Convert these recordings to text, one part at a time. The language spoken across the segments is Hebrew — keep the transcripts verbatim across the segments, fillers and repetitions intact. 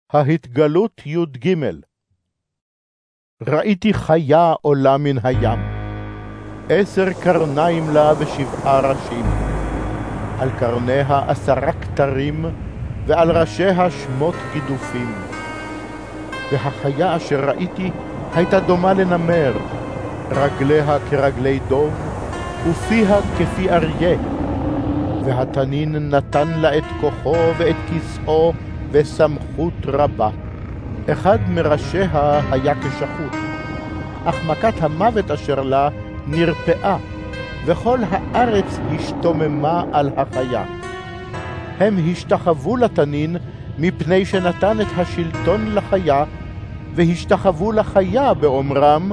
ההתגלות י"ג. ראיתי חיה עולה מן הים, עשר קרניים לה ושבעה ראשים, על קרניה עשרה כתרים, ועל ראשיה שמות גידופים. והחיה אשר ראיתי הייתה דומה לנמר, רגליה כרגלי דוב, ופיה כפי אריה. והתנין נתן לה את כוחו ואת כיסאו וסמכות רבה. אחד מראשיה היה כשחוט, אך מכת המוות אשר לה נרפאה, וכל הארץ השתוממה על החיה. הם השתחוו לתנין מפני שנתן את השלטון לחיה, והשתחוו לחיה באומרם,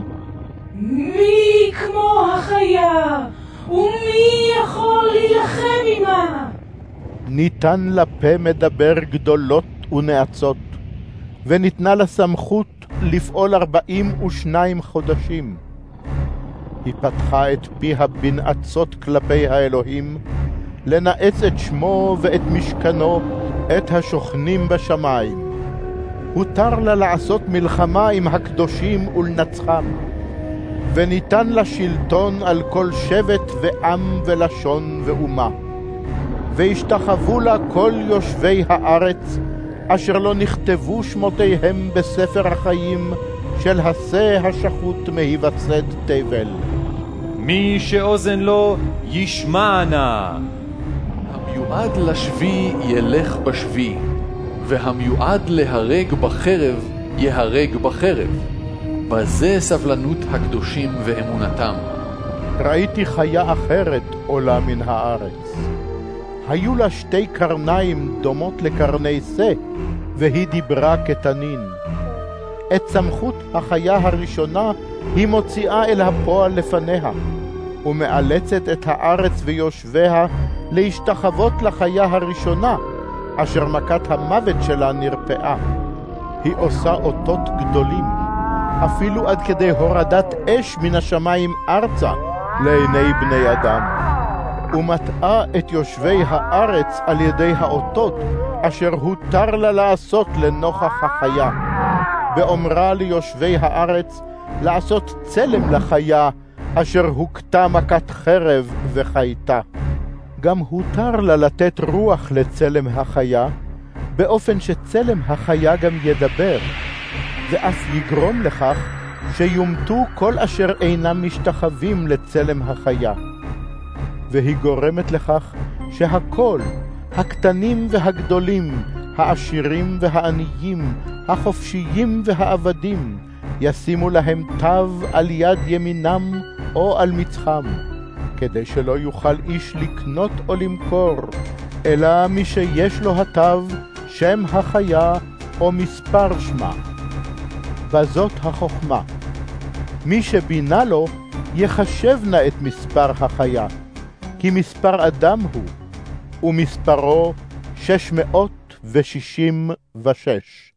מי כמו החיה, ומי יכול להילחם עמה? ניתן לה פה מדבר גדולות ונאצות, וניתנה לה סמכות לפעול ארבעים ושניים חודשים. היא פתחה את פיה בנאצות כלפי האלוהים, לנאץ את שמו ואת משכנו, את השוכנים בשמיים. הותר לה לעשות מלחמה עם הקדושים ולנצחם, וניתן לה שלטון על כל שבט ועם ולשון ואומה. והשתחוו לה כל יושבי הארץ, אשר לא נכתבו שמותיהם בספר החיים של השה השחוט מהיווסד תבל. מי שאוזן לו ישמע נא. המיועד לשבי ילך בשבי, והמיועד להרג בחרב יהרג בחרב. בזה סבלנות הקדושים ואמונתם. ראיתי חיה אחרת עולה מן הארץ. היו לה שתי קרניים דומות לקרני שא, והיא דיברה כתנין. את סמכות החיה הראשונה היא מוציאה אל הפועל לפניה, ומאלצת את הארץ ויושביה להשתחוות לחיה הראשונה, אשר מכת המוות שלה נרפאה. היא עושה אותות גדולים, אפילו עד כדי הורדת אש מן השמיים ארצה לעיני בני אדם, ומטעה את יושבי הארץ על ידי האותות אשר הותר לה לעשות לנוכח החיה, ואומרה ליושבי הארץ לעשות צלם לחיה אשר הוכתה מכת חרב וחייתה. גם הותר לה לתת רוח לצלם החיה, באופן שצלם החיה גם ידבר, ואף יגרום לכך שיומתו כל אשר אינם משתחווים לצלם החיה. והיא גורמת לכך שהכל, הקטנים והגדולים, העשירים והעניים, החופשיים והעבדים, ישימו להם תו על יד ימינם או על מצחם, כדי שלא יוכל איש לקנות או למכור, אלא מי שיש לו התו, שם החיה או מספר שמה. וזאת החוכמה. מי שבינה לו יחשב נא את מספר החיה, כי מספר אדם הוא, ומספרו שש מאות ושישים ושש.